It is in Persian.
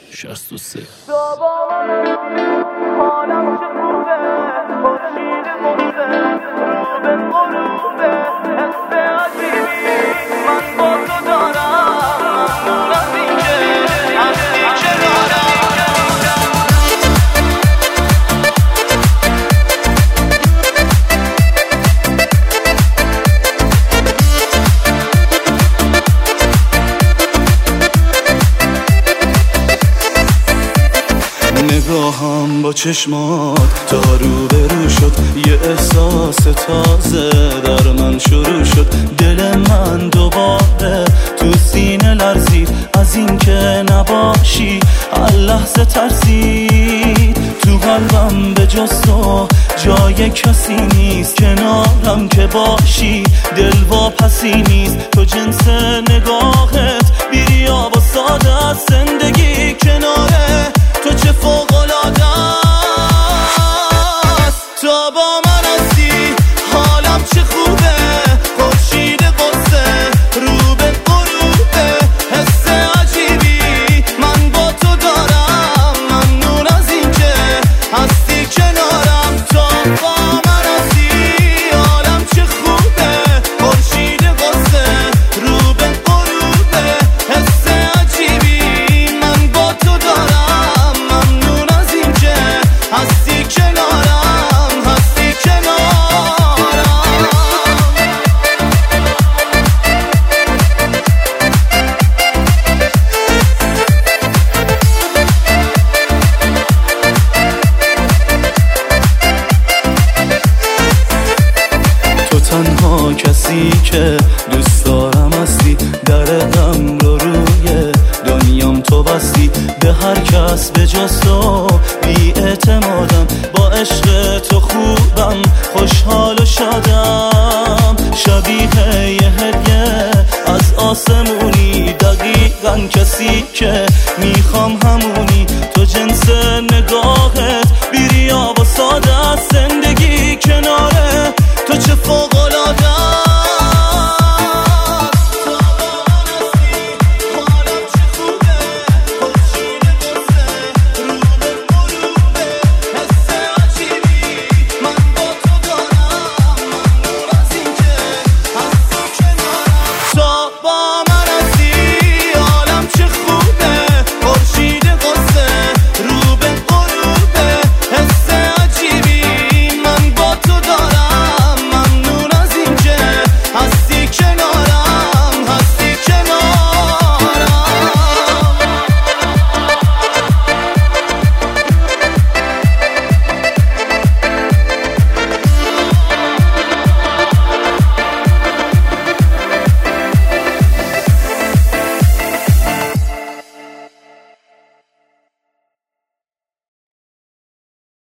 63. نگاهم با چشمات تا رو به رو شد، یه احساس تازه در من شروع شد. دل من دوباره تو سینه لرزید از این که نباشی، هر لحظه ترسید. تو قلبم به جز تو جای کسی نیست، کنارم که باشی دل واپسی نیست. تو جنس نگاهت بی‌ریا و ساده از زندگی کناره تو چه فوق‌العاده است. تا با من هستی حالم چه خوبه، خورشید قصه رو به غروبه، حس عجیبی من با تو دارم، ممنون از این که هستی کنارم. تا با من هستی حالم چه خوبه، خورشید قصه رو به غروبه، حس عجیبی من با تو دارم، ممنون از این که هستی کنارم، هستی کنارم. تو تنها کسی که دوست دارم هستی، در غم رو روی دنیام تو بستی. به هر کس به جز تو بی اعتمادم، با عشق تو خوبم، خوشحال و شادم. شبیه یه هدیه از آسمونی، دقیقاً کسی که میخوام همونی. تو جنس نگاهت بی‌ریا و ساده از زندگی کناره تو چه فوق‌العاده